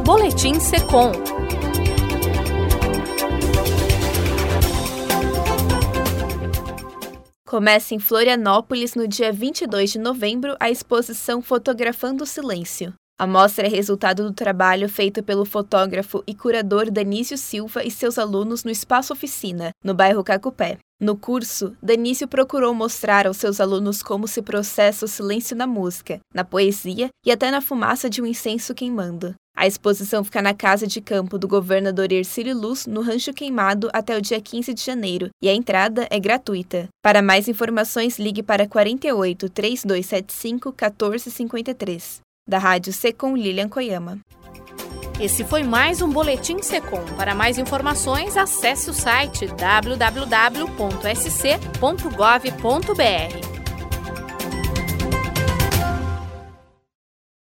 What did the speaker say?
Boletim Secom. Começa em Florianópolis no dia 22 de novembro a exposição Fotografando o Silêncio. A mostra é resultado do trabalho feito pelo fotógrafo e curador Danício Silva e seus alunos no Espaço Oficina, no bairro Cacupé. No curso, Danício procurou mostrar aos seus alunos como se processa o silêncio na música, na poesia e até na fumaça de um incenso queimando. A exposição fica na Casa de Campo do governador Hercílio Luz, no Rancho Queimado, até o dia 15 de janeiro, e a entrada é gratuita. Para mais informações, ligue para 48 3275 1453. Da Rádio Secom, Lilian Koyama. Esse foi mais um Boletim Secom. Para mais informações, acesse o site www.sc.gov.br.